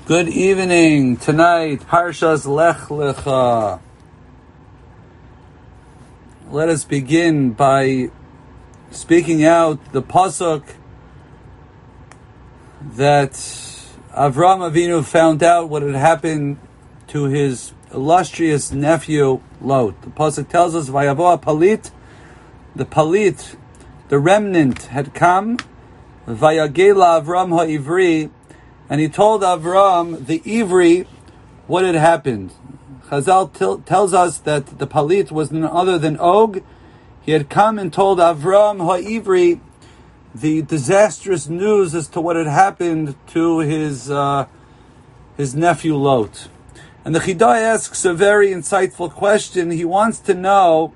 Good evening. Tonight, Parshas Lech Lecha. Let us begin by speaking out the pasuk that Avram Avinu found out what had happened to his illustrious nephew Lot. The pasuk tells us, "Vayavo palit," the palit, the remnant, had come. Vayagela Avram ha'ivri. And he told Avram, the Ivri, what had happened. Chazal tells us that the Palit was none other than Og. He had come and told Avram ha'Ivri the disastrous news as to what had happened to his nephew Lot. And the Chidai asks a very insightful question. He wants to know,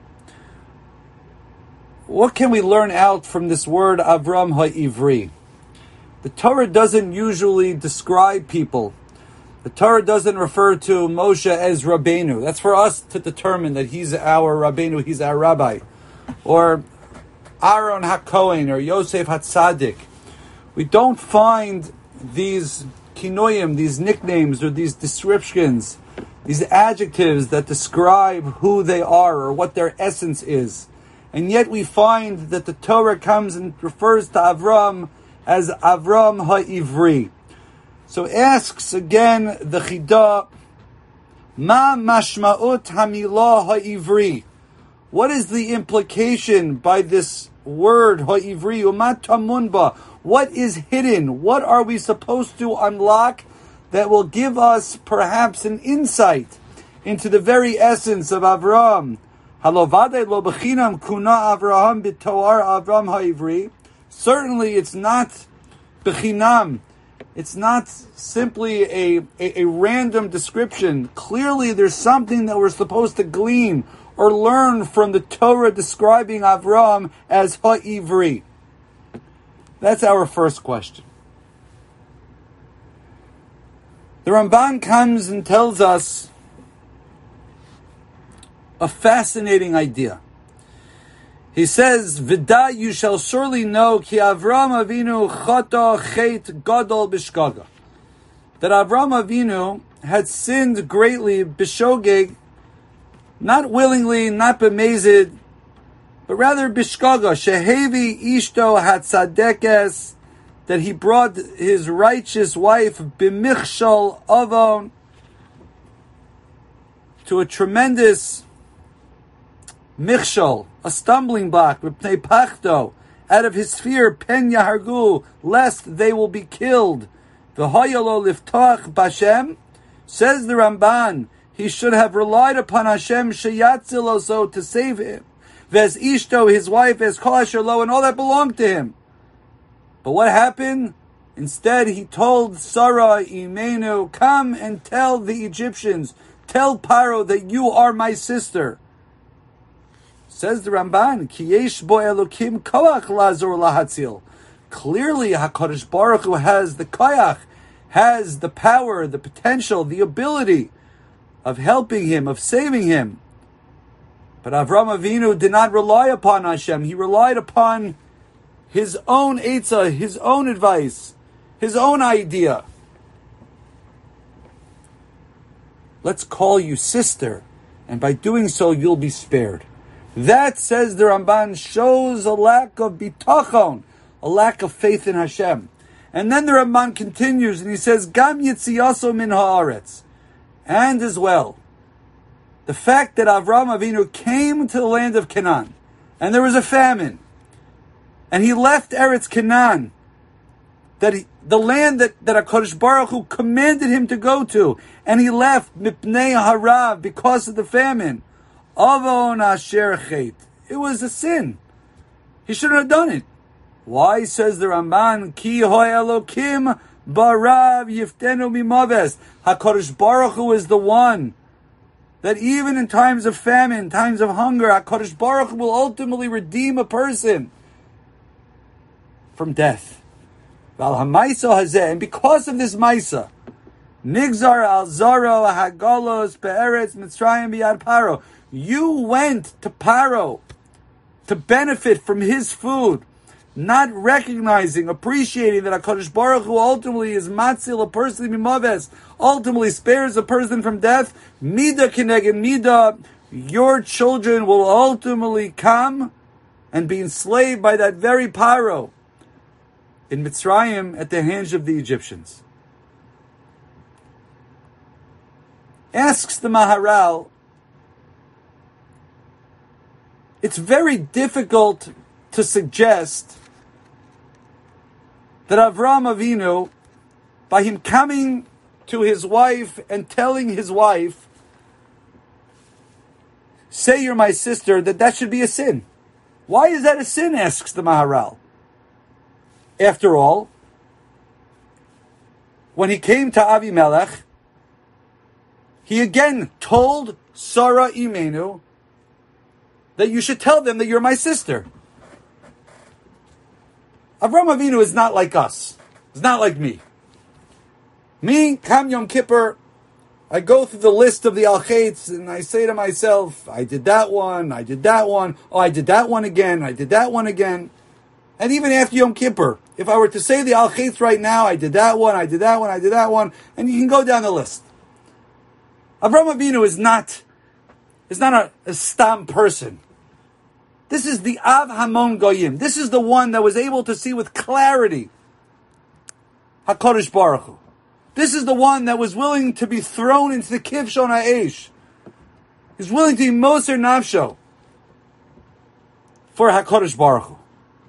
what can we learn out from this word Avram ha'Ivri? The Torah doesn't usually describe people. The Torah doesn't refer to Moshe as Rabbeinu. That's for us to determine that he's our Rabbeinu, he's our rabbi. Or Aaron HaKohen or Yosef HaTzadik. We don't find these kinoyim, these nicknames or these descriptions, these adjectives that describe who they are or what their essence is. And yet we find that the Torah comes and refers to Avram as Avram ha'Ivri. So asks again the Chida, Ma mashma'ut hamilah ha'Ivri? What is the implication by this word ha'Ivri? U'ma tamunba? What is hidden? What are we supposed to unlock that will give us perhaps an insight into the very essence of Avram? Halovade lo bechinam kuna Avraham b'toar Avram ha'Ivri. Certainly it's not bechinam. It's not simply a random description. Clearly there's something that we're supposed to glean or learn from the Torah describing Avram as ha'Ivri. That's our first question. The Ramban comes and tells us a fascinating idea. He says, "Vida, you shall surely know ki Avram Avinu chata chet gadol b'shgaga." That Avram Avinu had sinned greatly b'shogeg, not willingly, not b'mezid, but rather b'shgaga. Shehevi ishto hatzadekes, that he brought his righteous wife b'michshal avon to a tremendous michshal, a stumbling block, mipnei pachto, out of his fear, pen yahargu, lest they will be killed. V'hoyalo liftach b'Hashem, says the Ramban, he should have relied upon Hashem sheyatzil oso, to save him. V'ez ishto, his wife, as kol asher lo, and all that belonged to him. But what happened? Instead, he told Sarah Imenu, come and tell the Egyptians, tell Paro that you are my sister. Says the Ramban, Ki yesh bo Elokim koach lazor lahatzil. Clearly, HaKadosh Baruch Hu has the koach, has the power, the potential, the ability of helping him, of saving him. But Avram Avinu did not rely upon Hashem. He relied upon his own eitzah, his own advice, his own idea. Let's call you sister, and by doing so, you'll be spared. That, says the Ramban, shows a lack of bitachon, a lack of faith in Hashem. And then the Ramban continues and he says, Gam yitziyaso min haaretz. And as well, the fact that Avram Avinu came to the land of Canaan, and there was a famine, and he left Eretz Canaan, the land that HaKadosh Baruch Hu commanded him to go to, and he left mipnei harav, because of the famine. Avon asher chet. It was a sin. He shouldn't have done it. Why, says the Ramban, Ki hoy Elokim barav yiftenu mimaves. HaKadosh Baruch Hu is the one that even in times of famine, times of hunger, HaKadosh Baruch Hu will ultimately redeem a person from death. Val hamaisa hazeh, and because of this maisa, nigzar al zaro hagalos be'eretz mitzrayim biyad paro. You went to Paro to benefit from his food, not recognizing, appreciating that HaKadosh Baruch Hu ultimately is matzil a person mimaves, ultimately spares a person from death, mida keneged mida, your children will ultimately come and be enslaved by that very Paro in Mitzrayim at the hands of the Egyptians. Asks the Maharal, it's very difficult to suggest that Avraham Avinu, by him coming to his wife and telling his wife, say you're my sister, that should be a sin. Why is that a sin, asks the Maharal. After all, when he came to Avimelech, he again told Sarah Imenu that you should tell them that you're my sister. Avraham Avinu is not like us. It's not like me. Me, Kam Yom Kippur, I go through the list of the Al-Chetz and I say to myself, I did that one, oh, I did that one again, I did that one again. And even after Yom Kippur, if I were to say the Al-Chetz right now, I did that one, and you can go down the list. Avraham Avinu is not a stam person. This is the Av Hamon Goyim. This is the one that was able to see with clarity HaKadosh Baruch Hu. This is the one that was willing to be thrown into the Kivshon HaEsh. He's willing to be Moser Nafsho for HaKadosh Baruch Hu.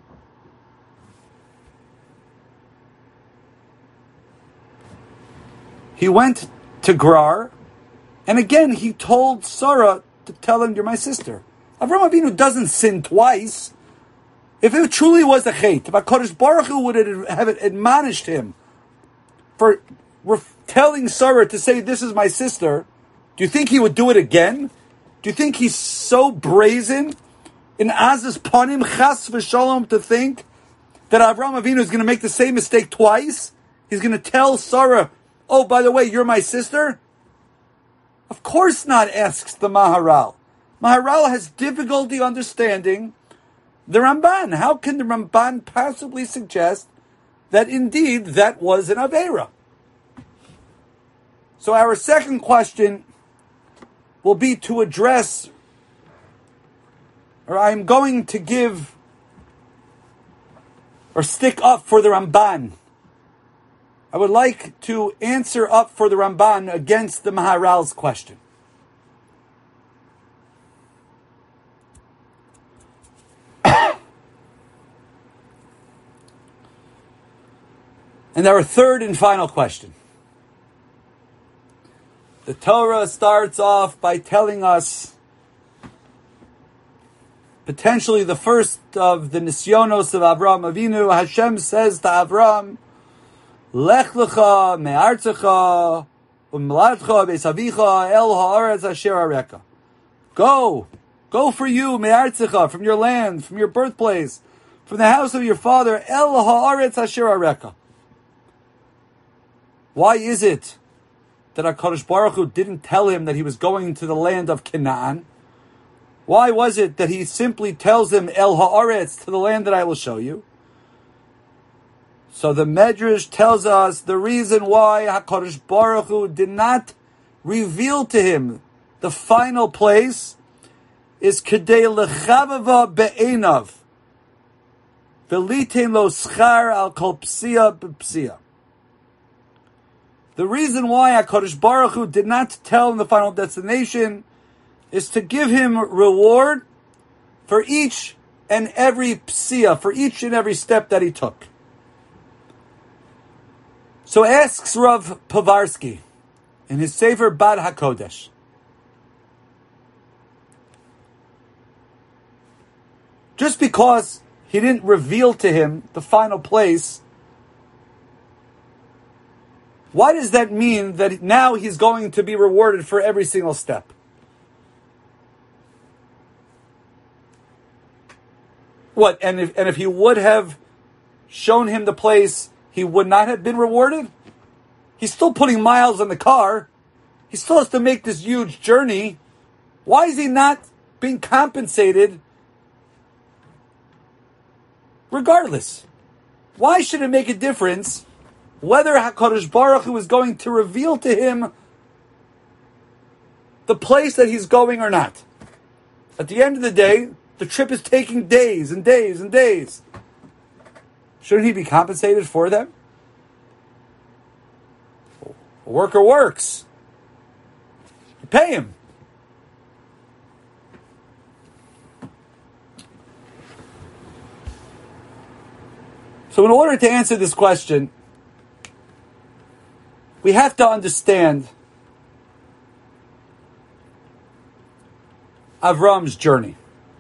He went to Gerar, and again he told Sarah to tell him, you're my sister. Avraham Avinu doesn't sin twice. If it truly was a chet, if HaKadosh Baruch Hu would have admonished him for telling Sarah to say, this is my sister, do you think he would do it again? Do you think he's so brazen in Az's panim, chas v'shalom, to think that Avraham Avinu is going to make the same mistake twice? He's going to tell Sarah, oh, by the way, you're my sister? Of course not, asks the Maharal. Maharal has difficulty understanding the Ramban. How can the Ramban possibly suggest that indeed that was an Aveira? So our second question will be to address, or I'm going to give, or stick up for the Ramban. I would like to answer up for the Ramban against the Maharal's question. And our third and final question. The Torah starts off by telling us potentially the first of the Nisyonos of Avraham Avinu. Hashem says to Avram, Lech lecha me'artzecha u'mladcha be'savicha el ha'aretz asher areka. Go for you, me'artzecha, from your land, from your birthplace, from the house of your father, el ha'aretz asher areka. Why is it that HaKadosh Baruch Hu didn't tell him that he was going to the land of Canaan? Why was it that he simply tells him, El Ha'aretz, to the land that I will show you? So the Medrash tells us the reason why HaKadosh Baruch Hu did not reveal to him the final place is Kedei Lechavava Be'enav V'litein lo schar al kol psia b'psia. The reason why HaKadosh Baruch Hu did not tell him the final destination is to give him reward for each and every psia, for each and every step that he took. So asks Rav Povarsky in his Sefer Bad HaKodesh, just because he didn't reveal to him the final place, why does that mean that now he's going to be rewarded for every single step? What, and if he would have shown him the place, he would not have been rewarded? He's still putting miles on the car. He still has to make this huge journey. Why is he not being compensated regardless. Why should it make a difference whether HaKadosh Baruch Hu is going to reveal to him the place that he's going or not? At the end of the day, the trip is taking days and days and days. Shouldn't he be compensated for them? A worker works. You pay him. So in order to answer this question, we have to understand Avram's journey.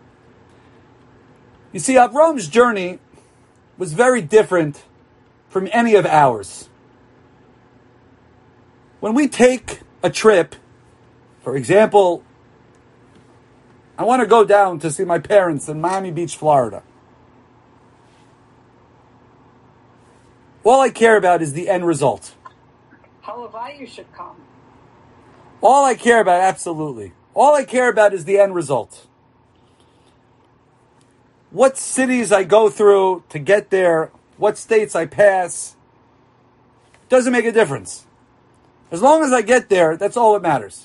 You see, Avram's journey was very different from any of ours. When we take a trip, for example, I want to go down to see my parents in Miami Beach, Florida. All I care about is the end result. Halavai, you should come. All I care about, absolutely. All I care about is the end result. What cities I go through to get there, what states I pass, doesn't make a difference. As long as I get there, that's all that matters.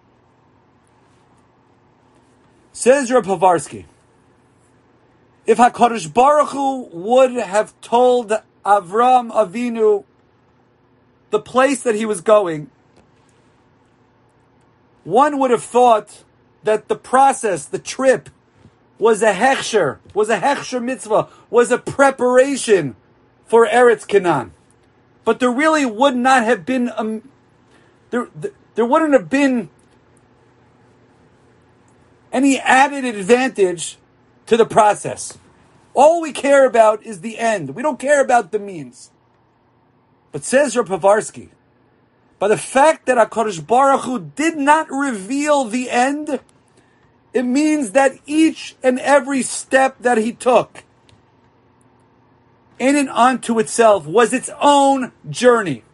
Says Reb Povarsky, if HaKadosh Baruch Hu would have told Avram Avinu the place that he was going, one would have thought that the process, the trip, was a hechsher mitzvah, was a preparation for Eretz Canaan. But there really would not have been, there wouldn't have been any added advantage to the process. All we care about is the end. We don't care about the means. But says Reb Povarsky, by the fact that HaKadosh Baruch Hu did not reveal the end, it means that each and every step that he took in and unto itself was its own journey.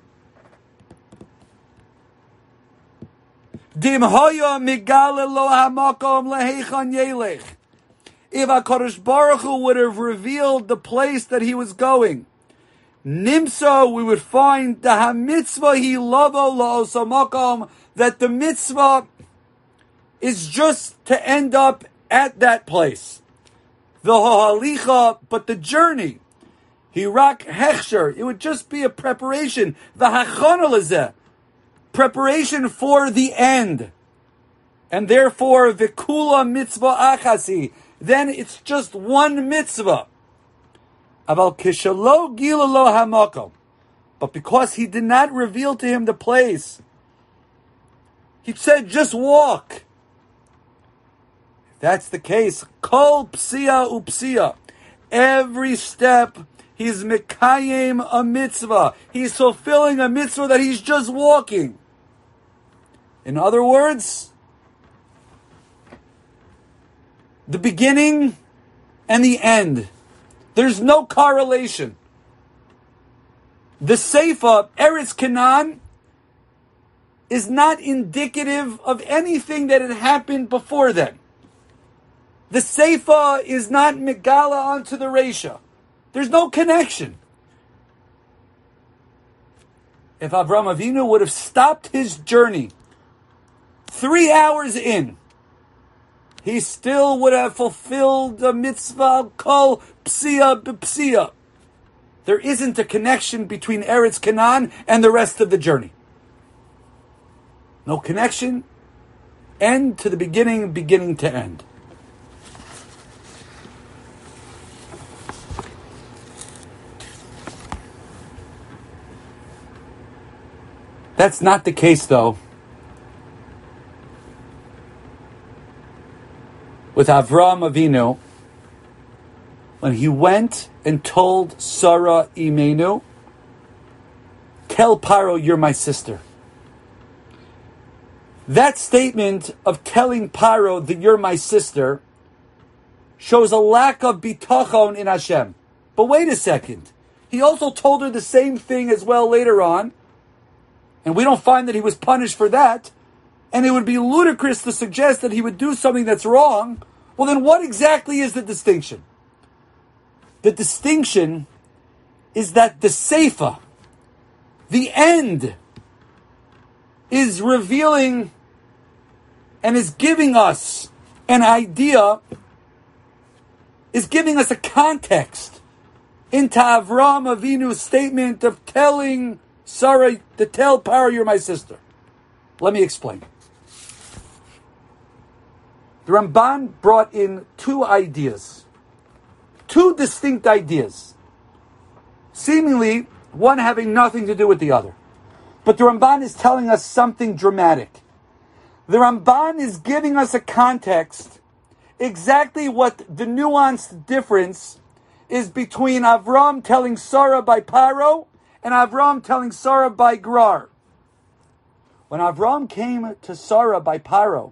Dim hoya migale lo hamakom lehechan yelech. If HaKadosh Baruch Hu would have revealed the place that he was going, Nimso, we would find the ha-mitzvah hi lavo la'osamakom, that the mitzvah is just to end up at that place. The ha'alicha, but the journey, hirak hechsher, it would just be a preparation. The hachana lezeh, preparation for the end. And therefore, vikula mitzvah achasi, then it's just one mitzvah. Aval kishalo gilalo hamakom. But because he did not reveal to him the place, he said, just walk. If that's the case, kol psia upsia. Every step, he's mekayim a mitzvah. He's fulfilling a mitzvah that he's just walking. In other words, the beginning and the end. There's no correlation. The Seifa, Eretz Canaan, is not indicative of anything that had happened before then. The Seifa is not Megala onto the Reisha. There's no connection. If Avraham Avinu would have stopped his journey 3 hours in, he still would have fulfilled the mitzvah kol psia b'psia. There isn't a connection between Eretz Canaan and the rest of the journey. No connection. End to the beginning, beginning to end. That's not the case, though, with Avram Avinu, when he went and told Sarah Imenu, tell Paro you're my sister. That statement of telling Paro that you're my sister shows a lack of bitachon in Hashem. But wait a second. He also told her the same thing as well later on, and we don't find that he was punished for that, and it would be ludicrous to suggest that he would do something that's wrong. Well, then what exactly is the distinction? The distinction is that the Seifa, the end, is revealing and is giving us an idea, is giving us a context into Avraham Avinu's statement of telling Sarah to tell Paro, you're my sister. Let me explain. The Ramban brought in two ideas, two distinct ideas, seemingly one having nothing to do with the other. But the Ramban is telling us something dramatic. The Ramban is giving us a context, exactly what the nuanced difference is between Avram telling Sarah by Paro and Avram telling Sarah by Gerar. When Avram came to Sarah by Paro,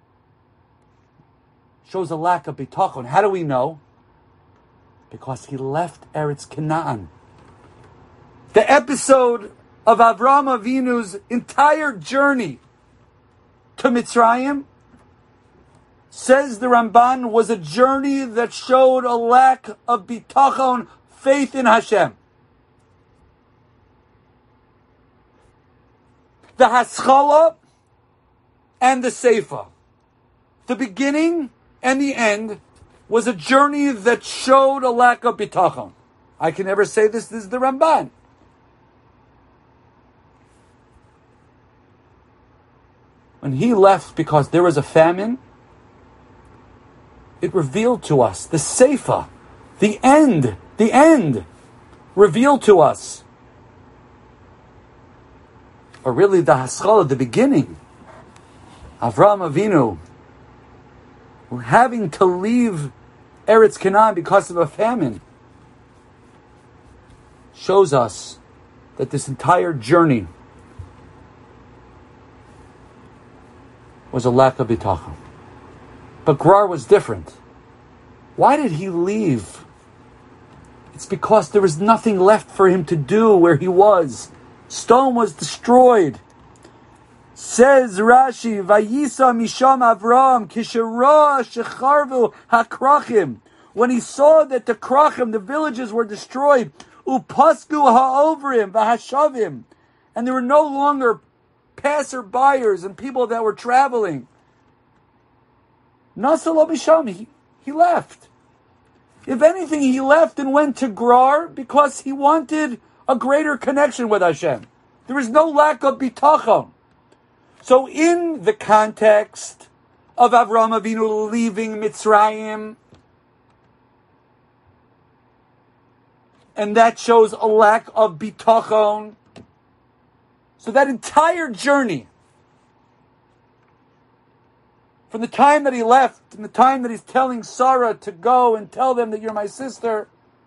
shows a lack of bitachon. How do we know? Because he left Eretz Canaan. The episode of Avram Avinu's entire journey to Mitzrayim, says the Ramban, was a journey that showed a lack of bitachon, faith in Hashem. The Haskalah and the Seifa, the beginning and the end, was a journey that showed a lack of bitachon. I can never say this is the Ramban. When he left because there was a famine, it revealed to us, the Seifa, the end revealed to us. Or really the Haskalah, the beginning. Avraham Avinu, having to leave Eretz Canaan because of a famine, shows us that this entire journey was a lack of bitachon. But Gerar was different. Why did he leave? It's because there was nothing left for him to do where he was. Stone was destroyed. Says Rashi, Vayisa Misham Avram, Kishara Shecharvu HaKrachim. When he saw that the Krachim, the villages, were destroyed, Upasku Ha'ovrim, Vahashavim, and there were no longer passer-buyers and people that were traveling. Nasalo Misham, he left. If anything, he left and went to Gerar because he wanted a greater connection with Hashem. There is no lack of bitachon. So in the context of Avraham Avinu leaving Mitzrayim, and that shows a lack of bitachon, so that entire journey, from the time that he left and the time that he's telling Sarah to go and tell them that you're my sister,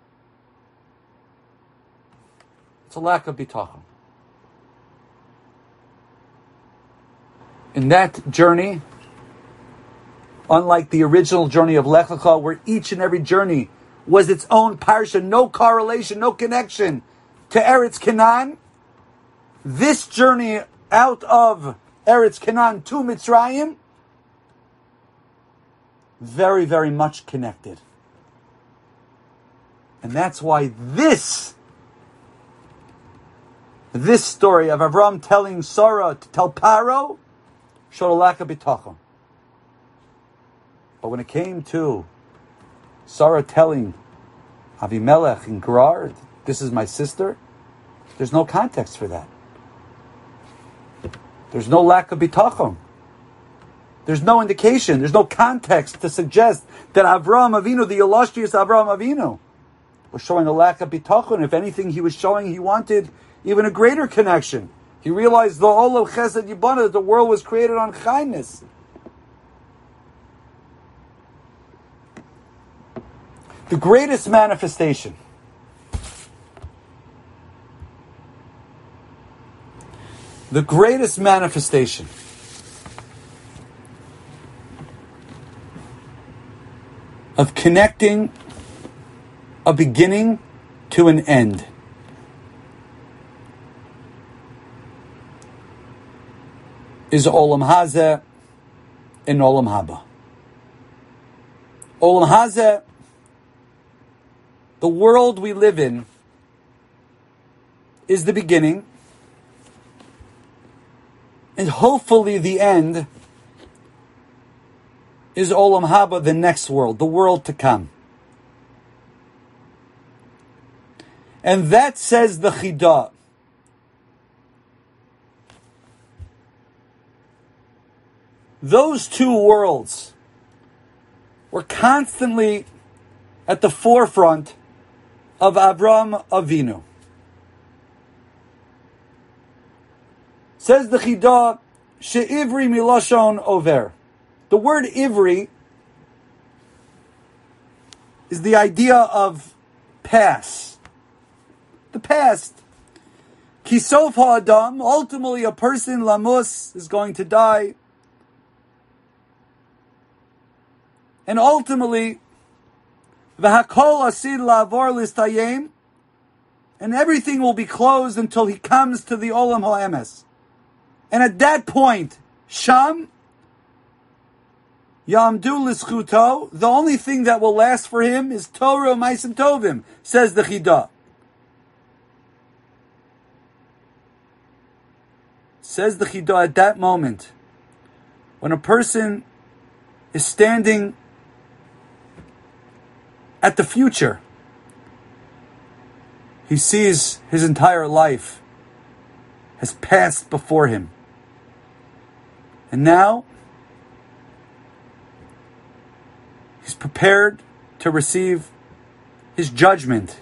it's a lack of bitachon. In that journey, unlike the original journey of Lech Lecha, where each and every journey was its own parsha, no correlation, no connection to Eretz Canaan, this journey out of Eretz Canaan to Mitzrayim, very, very much connected. And that's why this story of Avram telling Sarah to tell Paro showed a lack of bitachon. But when it came to Sarah telling Avimelech and Gerar, this is my sister, there's no context for that. There's no lack of bitachon. There's no indication, there's no context to suggest that Avraham Avinu, the illustrious Avraham Avinu, was showing a lack of bitachon. If anything, he was showing he wanted even a greater connection. He realized the Olam Chesed Yibana, that the world was created on kindness. The greatest manifestation of connecting a beginning to an end is Olam Hazeh and Olam Haba. Olam Hazeh, the world we live in is the beginning, and hopefully the end is Olam Haba, the next world, the world to come. And that says the Chidah. Those two worlds were constantly at the forefront of Avram Avinu. Says the Chidah, she'ivri milashon over. The word ivri is the idea of pass. The past. Kisof ha'adam, ultimately a person, lamus, is going to die. And ultimately, v'hakol asid la'avor listayim, and everything will be closed until he comes to the Olam ha'emes. And at that point, Sham, Yamdu l'schuto, the only thing that will last for him is Torah Ma'asim Tovim, says the Chidah. Says the Chidah, at that moment, when a person is standing at the future, he sees his entire life has passed before him. And now, he's prepared to receive his judgment.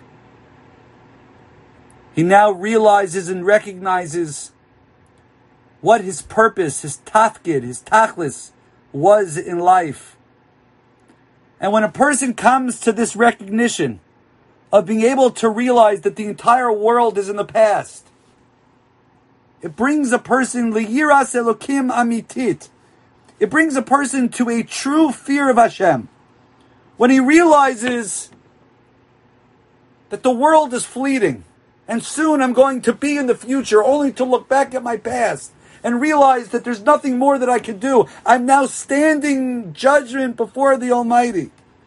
He now realizes and recognizes what his purpose, his tafkid, his tachlis was in life. And when a person comes to this recognition of being able to realize that the entire world is in the past, it brings a person liyiras elokim amitit. It brings a person to a true fear of Hashem. When he realizes that the world is fleeting, and soon I'm going to be in the future, only to look back at my past and realize that there's nothing more that I can do. I'm now standing judgment before the Almighty.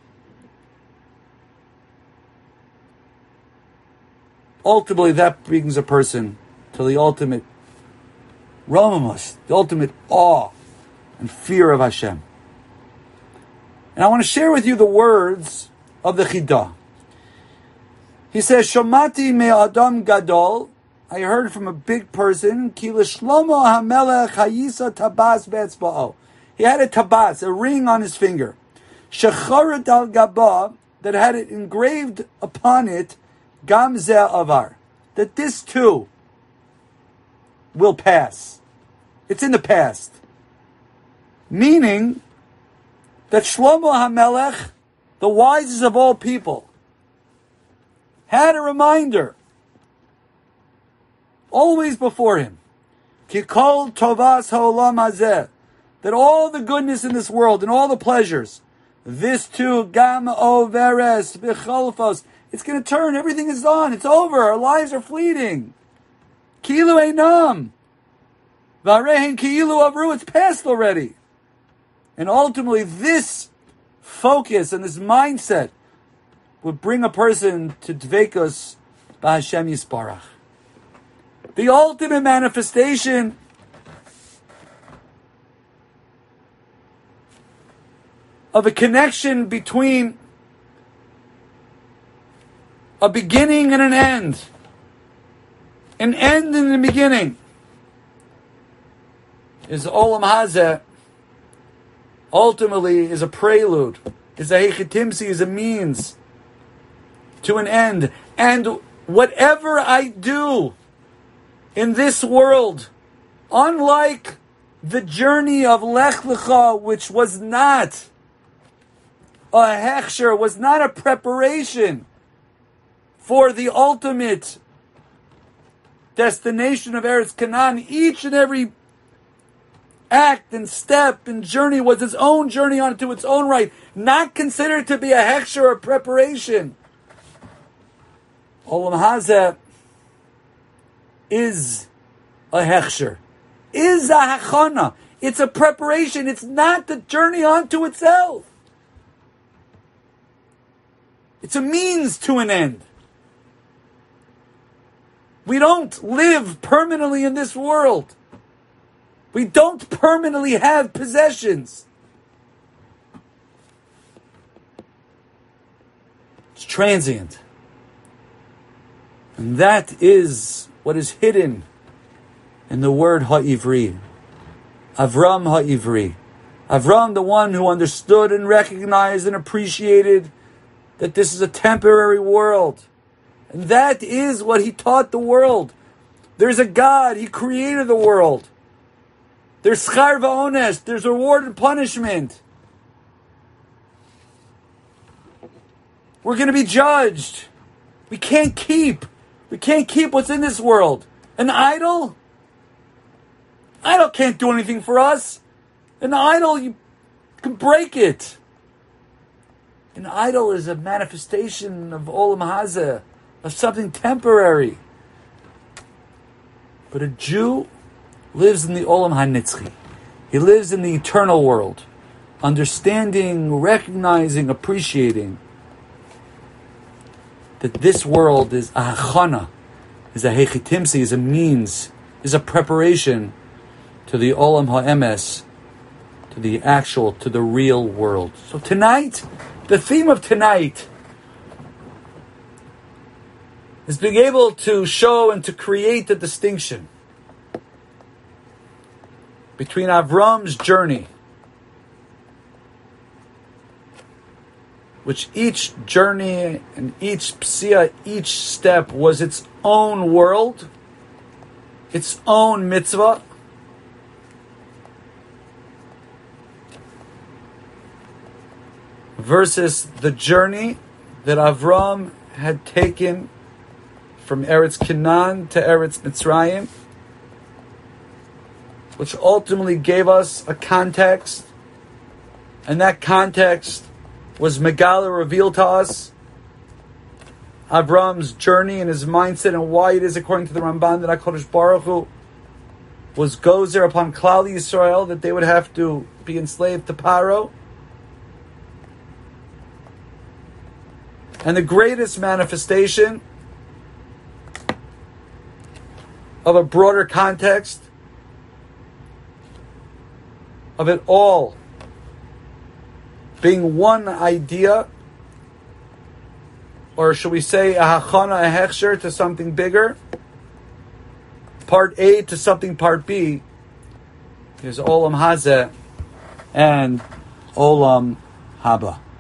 Ultimately, that brings a person to the ultimate Ramamus, the ultimate awe and fear of Hashem. And I want to share with you the words of the Chidah. He says, Shomati me'adam gadol, I heard from a big person, Ki l'shlomo hamelech hayisa tabas be'etzba'o. He had a tabas, a ring on his finger. Shecharet al gaba, that had it engraved upon it, Gam ze avar, that this too will pass. It's in the past. Meaning that Shlomo HaMelech, the wisest of all people, had a reminder always before him, Kikol tovas ha'olam hazeh, that all the goodness in this world and all the pleasures, this too, gam overes b'cholfos, it's going to turn. Everything is done. It's over. Our lives are fleeting. Kilu einam. V'arehin kilu avru. It's past already. And ultimately, this focus and this mindset would bring a person to dveikus b'Hashem Yisparach. The ultimate manifestation of a connection between a beginning and an end. An end and a beginning is Olam Hazeh. Ultimately is a prelude, is a hechitimsi, is a means to an end. And whatever I do in this world, unlike the journey of Lech Lecha, which was not a hechsher, was not a preparation for the ultimate destination of Eretz Canaan, each and every act and step and journey was its own journey onto its own right, not considered to be a hechsher or preparation. Olam Hazeh is a hechsher, is a hachana. It's a preparation. It's not the journey onto itself. It's a means to an end. We don't live permanently in this world. We don't permanently have possessions. It's transient. And that is what is hidden in the word Ha'ivri. Avram Ha'ivri. Avram, the one who understood and recognized and appreciated that this is a temporary world. And that is what he taught the world. There's a God. He created the world. There's schar va'ones. There's reward and punishment. We're going to be judged. We can't keep what's in this world. An idol? Idol can't do anything for us. An idol, you can break it. An idol is a manifestation of Olam Hazeh, of something temporary. But a Jew lives in the Olam HaNitzchi. He lives in the eternal world, understanding, recognizing, appreciating that this world is a hachana, is a hechitimsi, is a means, is a preparation to the Olam HaEmes, to the actual, to the real world. So tonight, the theme of tonight is being able to show and to create the distinction between Avram's journey, which each journey and each psia, each step was its own world, its own mitzvah, versus the journey that Avram had taken from Eretz Canaan to Eretz Mitzrayim, which ultimately gave us a context, and that context was Megala revealed to us Avram's journey and his mindset and why it is, according to the Ramban, that HaKadosh Baruch Hu was gozer upon Klal Yisrael, that they would have to be enslaved to Paro. And the greatest manifestation of a broader context of it all being one idea, or should we say a hachana, a hechsher to something bigger, part A to something part B, is Olam Hazeh and Olam Haba.